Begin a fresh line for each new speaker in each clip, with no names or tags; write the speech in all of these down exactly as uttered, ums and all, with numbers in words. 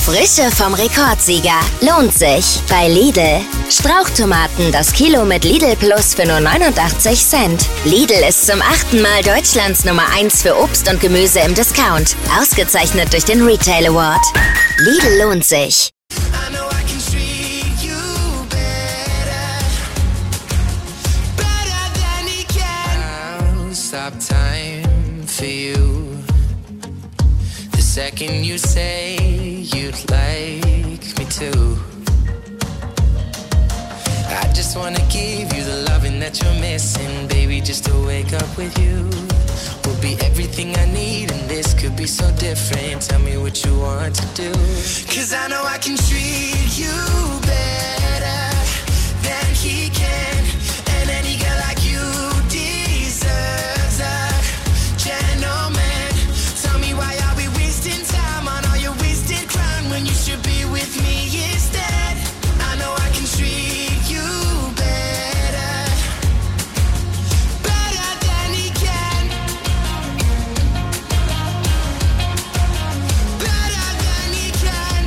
Frische vom Rekordsieger. Lohnt sich. Bei Lidl. Strauchtomaten das Kilo mit Lidl Plus für nur neunundachtzig Cent. Lidl ist zum achten Mal Deutschlands Nummer eins für Obst und Gemüse im Discount. Ausgezeichnet durch den Retail Award. Lidl lohnt sich.
Stop time for you. The second you say you'd like me to, I just wanna give you the loving that you're missing, baby. Just to wake up with you will be everything I need, and this could be so different. Tell me what you want to do, 'cause I know I can treat you better than he can, and any girl like you deserves a gentleman. Tell me, why are we wasting time on all your wasted crime when you should be with me instead? I know I can treat you better, better than he can, better than he can.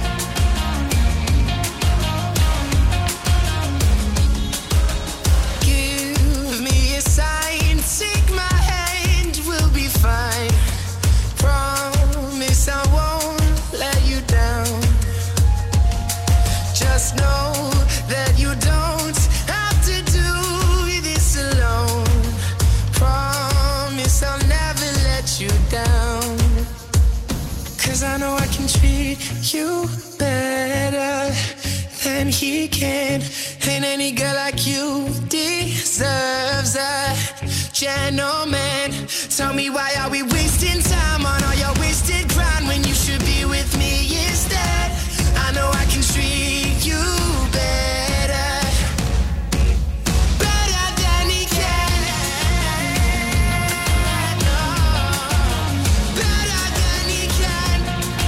Give me a sign, take my hand, we'll be fine. Promise I won't let you down. Just know that you don't have to do this alone. Promise I'll never let you down, 'cause I know I can treat you better than he can, and any girl like you deserves a gentleman. Tell me, why are we wasting time on all your wasted grind when you should be with me instead? I know I can treat you better, better than he can. No, better than he can,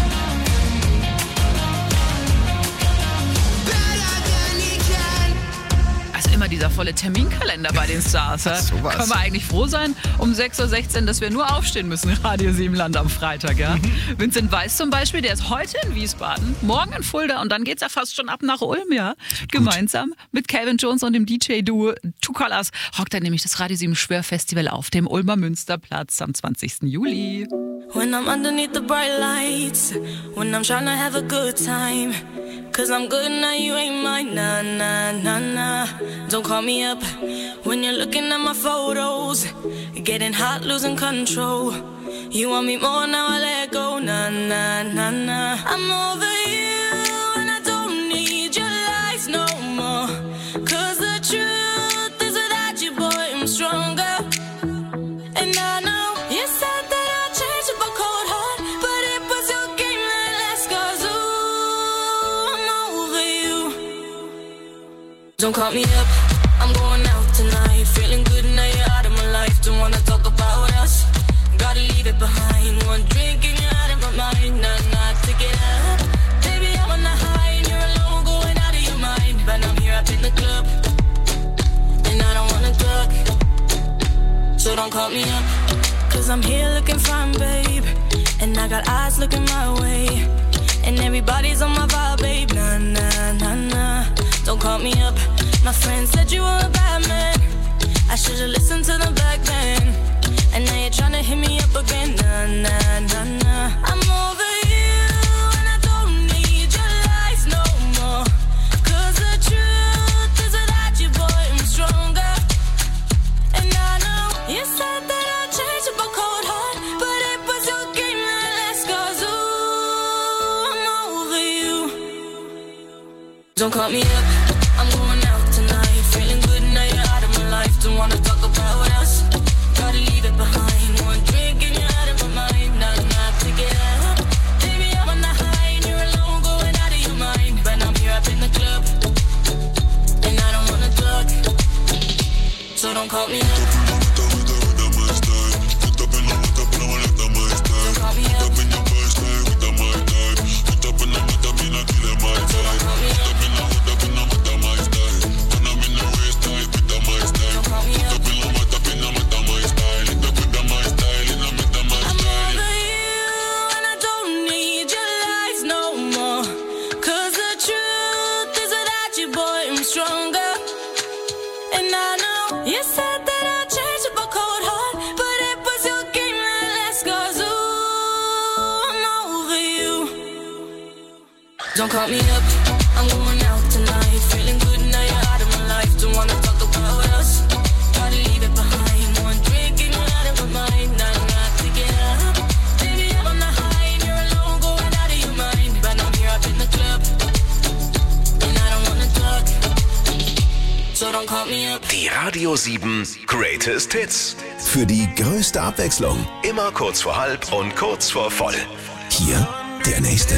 better than he can.
Also immer dieser volle Terminkalender bei den Stars. Ja?
Sowas.
Können wir eigentlich froh sein, um sechs Uhr sechzehn, dass wir nur aufstehen müssen, Radio Siebenland am Freitag. Ja? Mhm. Vincent Weiss zum Beispiel, der ist heute in Wiesbaden, morgen in Fulda und dann geht's ja fast schon ab nach Ulm. Ja? Gemeinsam mit Calvin Jones und dem D J-Duo Two Colors rockt er nämlich das Radio sieben Schwör-Festival auf dem Ulmer Münsterplatz am zwanzigsten Juli.
When I'm underneath the bright lights, when I'm trying to have a good time, 'cause I'm good now, you ain't mine, nah, nah, nah, nah. Don't call me up when you're looking at my photos, getting hot, losing control. You want me more, now I let go, nah, nah, nah, nah. I'm over you and I don't need your lies no more, 'cause the truth is without you, boy, I'm stronger. And I know you said that I'd change up a cold heart, but it was your game that last, 'cause ooh, I'm over you. Don't call me up, I'm going out tonight, feeling good now you're out of my life. Don't wanna talk about us, gotta leave it behind. One drink and you're out of my mind, nah, nah, take it up. Baby, I'm on the high and you're alone, going out of your mind. But I'm here up in the club, and I don't wanna talk, so don't call me up, 'cause I'm here looking fine, babe, and I got eyes looking my way, and everybody's on my vibe, babe, nah, nah, nah, nah. Don't call me up, my friend said you were a bad man, I should've listened to them back then, and now you're tryna hit me up again, nah, nah, nah, nah. I'm over you and I don't need your lies no more, 'cause the truth is without you, boy, I'm stronger. And I know you said that I'd change up a cold heart, but it was your game that last, 'cause ooh, I'm over you. Don't call me up, I'm going out tonight, feeling good now you're out of my life. Don't wanna talk about us, gotta leave it behind. One drink and you're out of my mind, nah, nah, take it up. Baby, I'm on the high and you're alone, going out of your mind. But I'm here up in the club, and I don't wanna talk, so don't call me up. I'm over you and I don't need your lies no more, Don't call me up, I'm going out tonight. Feeling good now you're out of my life. Don't wanna talk about us, try to leave it behind. One drink and you're out of my mind. Nah, nah, take it up. Baby, I'm on the high and you're alone, going out of your mind. But I'm here up in the club, and I don't wanna talk, so don't call me up.
Die Radio sieben Greatest Hits. Für die größte Abwechslung. Immer kurz vor halb und kurz vor voll. Hier der nächste.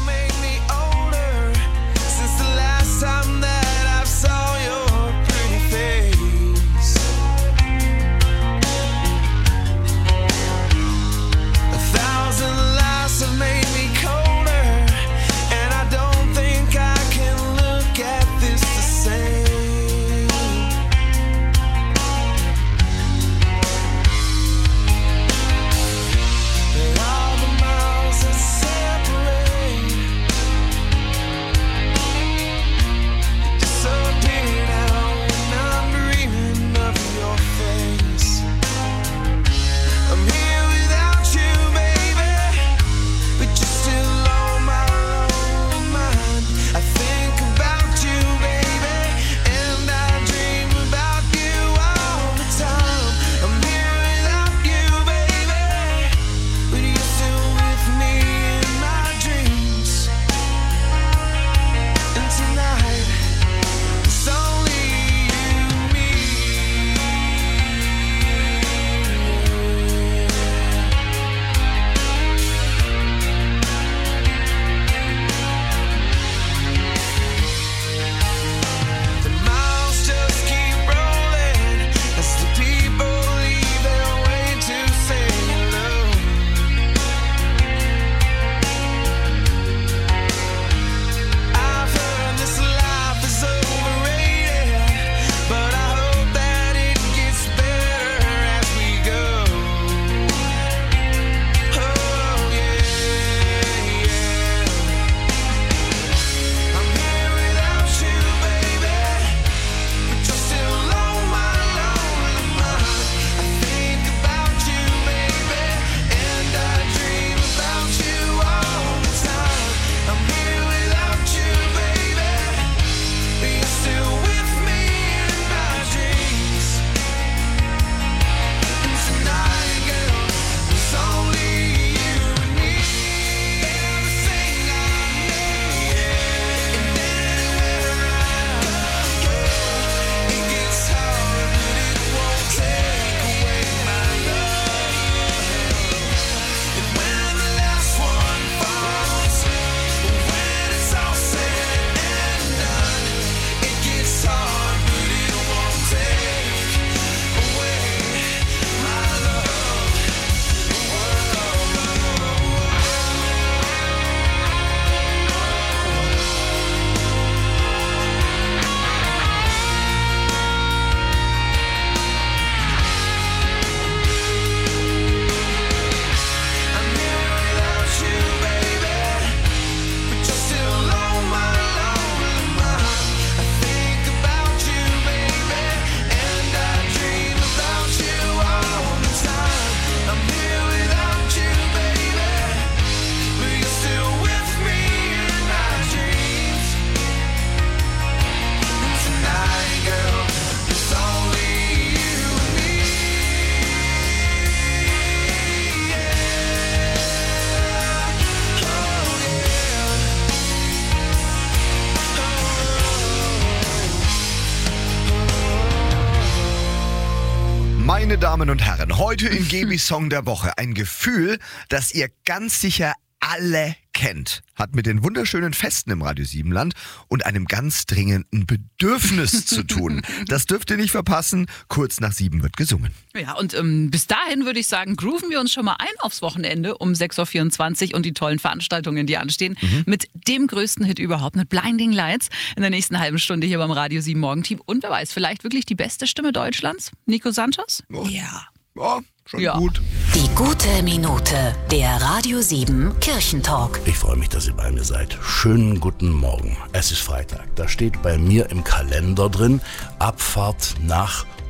Meine Damen und Herren, heute in G B Song der Woche ein Gefühl, das ihr ganz sicher alle kennt. Hat mit den wunderschönen Festen im Radio sieben Land und einem ganz dringenden Bedürfnis zu tun. Das dürft ihr nicht verpassen. Kurz nach sieben wird gesungen.
Ja, und ähm, bis dahin würde ich sagen, grooven wir uns schon mal ein aufs Wochenende um sechs Uhr vierundzwanzig und die tollen Veranstaltungen, die anstehen, mhm. mit dem größten Hit überhaupt, mit Blinding Lights in der nächsten halben Stunde hier beim Radio sieben Morgenteam. Und wer weiß, vielleicht wirklich die beste Stimme Deutschlands? Nico Santos?
Oh.
Ja.
Ja, schon
ja.
gut.
Die gute Minute, der Radio sieben Kirchentalk.
Ich freue mich, dass ihr bei mir seid. Schönen guten Morgen. Es ist Freitag. Da steht bei mir im Kalender drin, Abfahrt nach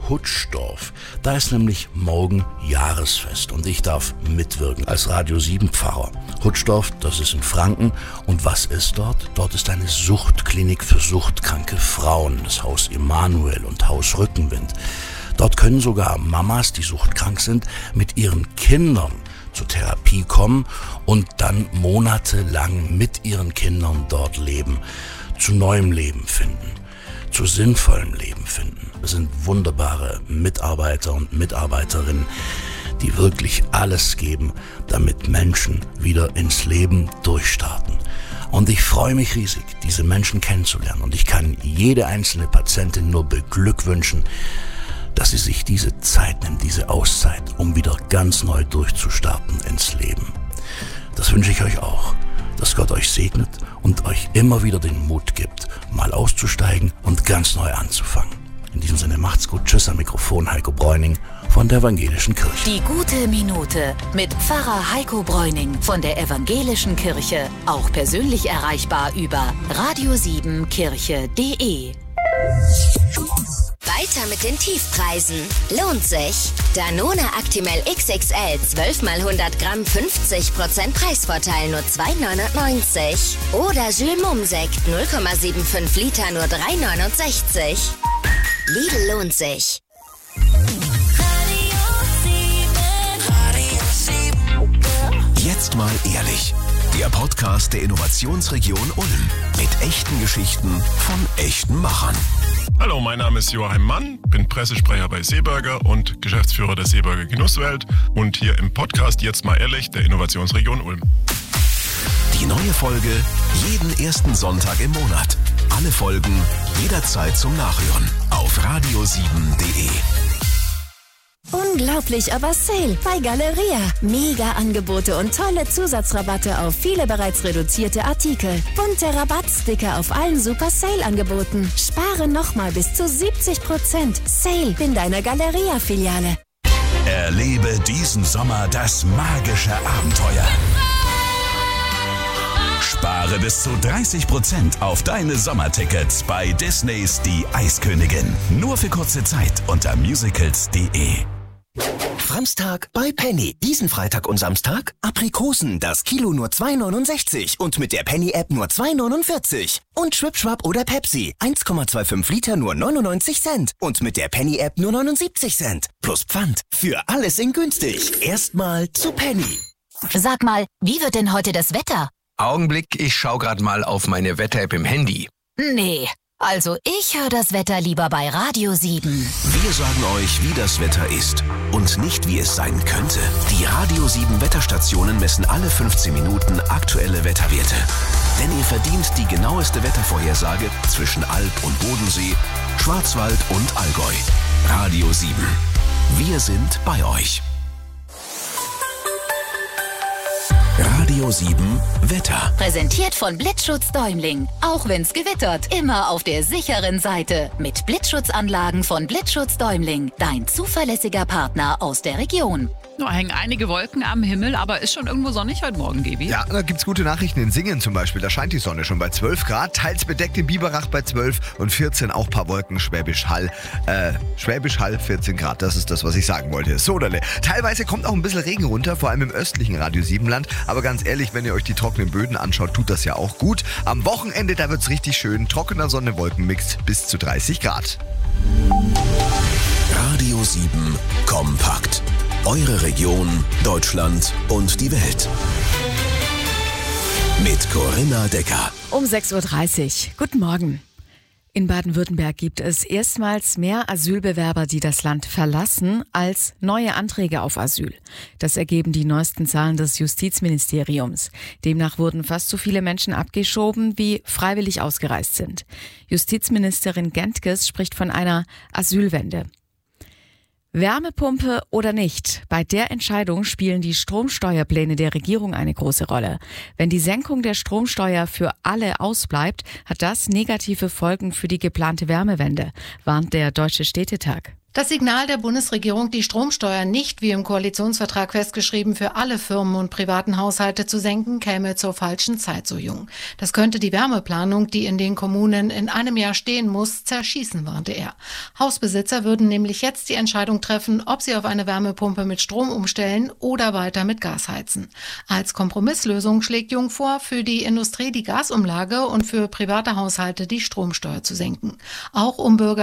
Hutschdorf. Da ist nämlich morgen Jahresfest und ich darf mitwirken als Radio sieben Pfarrer. Hutschdorf, das ist in Franken. Und was ist dort? Dort ist eine Suchtklinik für suchtkranke Frauen, das Haus Emanuel und Haus Rückenwind. Dort können sogar Mamas, die suchtkrank sind, mit ihren Kindern zur Therapie kommen und dann monatelang mit ihren Kindern dort leben, zu neuem Leben finden, zu sinnvollem Leben finden. Es sind wunderbare Mitarbeiter und Mitarbeiterinnen, die wirklich alles geben, damit Menschen wieder ins Leben durchstarten. Und ich freue mich riesig, diese Menschen kennenzulernen. Und ich kann jede einzelne Patientin nur beglückwünschen, dass sie sich diese Zeit nimmt, diese Auszeit, um wieder ganz neu durchzustarten ins Leben. Das wünsche ich euch auch, dass Gott euch segnet und euch immer wieder den Mut gibt, mal auszusteigen und ganz neu anzufangen. In diesem Sinne macht's gut. Tschüss, am Mikrofon Heiko Bräuning von der Evangelischen Kirche.
Die gute Minute mit Pfarrer Heiko Bräuning von der Evangelischen Kirche. Auch persönlich erreichbar über radio sieben kirche punkt de.
Weiter mit den Tiefpreisen. Lohnt sich. Danone Actimel X X L zwölf mal hundert Gramm fünfzig Prozent Preisvorteil nur zwei neunundneunzig. Oder Jules Mumsekt null Komma fünfundsiebzig Liter nur drei neunundsechzig. Lidl lohnt sich.
Jetzt mal ehrlich. Der Podcast der Innovationsregion Ulm. Mit echten Geschichten von echten Machern.
Hallo, mein Name ist Joachim Mann, bin Pressesprecher bei Seeburger und Geschäftsführer der Seeburger Genusswelt und hier im Podcast Jetzt mal ehrlich der Innovationsregion Ulm.
Die neue Folge jeden ersten Sonntag im Monat. Alle Folgen jederzeit zum Nachhören auf radio sieben punkt de.
Unglaublich, aber Sale bei Galeria. Mega Angebote und tolle Zusatzrabatte auf viele bereits reduzierte Artikel. Bunte Rabattsticker auf allen Super Sale Angeboten. Spare nochmal bis zu siebzig Prozent. Sale in deiner Galeria-Filiale.
Erlebe diesen Sommer das magische Abenteuer. Spare bis zu dreißig Prozent auf deine Sommertickets bei Disneys Die Eiskönigin. Nur für kurze Zeit unter musicals punkt de.
Samstag bei Penny. Diesen Freitag und Samstag Aprikosen, das Kilo nur zwei neunundsechzig und mit der Penny-App nur zwei neunundvierzig. Und Schwipschwapp oder Pepsi, eins Komma fünfundzwanzig Liter nur neunundneunzig Cent und mit der Penny-App nur neunundsiebzig Cent. Plus Pfand. Für alles in günstig. Erstmal zu Penny.
Sag mal, wie wird denn heute das Wetter?
Augenblick, ich schau grad mal auf meine Wetter-App im Handy.
Nee, also ich höre das Wetter lieber bei Radio sieben.
Wir sagen euch, wie das Wetter ist und nicht, wie es sein könnte. Die Radio sieben Wetterstationen messen alle fünfzehn Minuten aktuelle Wetterwerte. Denn ihr verdient die genaueste Wettervorhersage zwischen Alb und Bodensee, Schwarzwald und Allgäu. Radio sieben. Wir sind bei euch. Radio sieben Wetter.
Präsentiert von Blitzschutz Däumling. Auch wenn's gewittert, immer auf der sicheren Seite. Mit Blitzschutzanlagen von Blitzschutz Däumling. Dein zuverlässiger Partner aus der Region.
Da hängen einige Wolken am Himmel, aber ist schon irgendwo sonnig heute Morgen, Gaby?
Ja, da gibt's gute Nachrichten in Singen zum Beispiel. Da scheint die Sonne schon bei zwölf Grad, teils bedeckt in Biberach bei zwölf und vierzehn auch paar Wolken, Schwäbisch Hall. Äh, Schwäbisch Hall vierzehn Grad, das ist das, was ich sagen wollte. Sodale. Teilweise kommt auch ein bisschen Regen runter, vor allem im östlichen Radio sieben Land. Aber ganz ehrlich, wenn ihr euch die trockenen Böden anschaut, tut das ja auch gut. Am Wochenende, da wird's richtig schön. Trockener Sonne-Wolkenmix bis zu dreißig Grad.
Radio sieben kompakt. Eure Region, Deutschland und die Welt. Mit Corinna Decker.
Um sechs Uhr dreißig. Guten Morgen. In Baden-Württemberg gibt es erstmals mehr Asylbewerber, die das Land verlassen, als neue Anträge auf Asyl. Das ergeben die neuesten Zahlen des Justizministeriums. Demnach wurden fast so viele Menschen abgeschoben, wie freiwillig ausgereist sind. Justizministerin Gentges spricht von einer Asylwende. Wärmepumpe oder nicht? Bei der Entscheidung spielen die Stromsteuerpläne der Regierung eine große Rolle. Wenn die Senkung der Stromsteuer für alle ausbleibt, hat das negative Folgen für die geplante Wärmewende, warnt der Deutsche Städtetag.
Das Signal der Bundesregierung, die Stromsteuer nicht wie im Koalitionsvertrag festgeschrieben für alle Firmen und privaten Haushalte zu senken, käme zur falschen Zeit, so Jung. Das könnte die Wärmeplanung, die in den Kommunen in einem Jahr stehen muss, zerschießen, warnte er. Hausbesitzer würden nämlich jetzt die Entscheidung treffen, ob sie auf eine Wärmepumpe mit Strom umstellen oder weiter mit Gas heizen. Als Kompromisslösung schlägt Jung vor, für die Industrie die Gasumlage und für private Haushalte die Stromsteuer zu senken. Auch um Bürger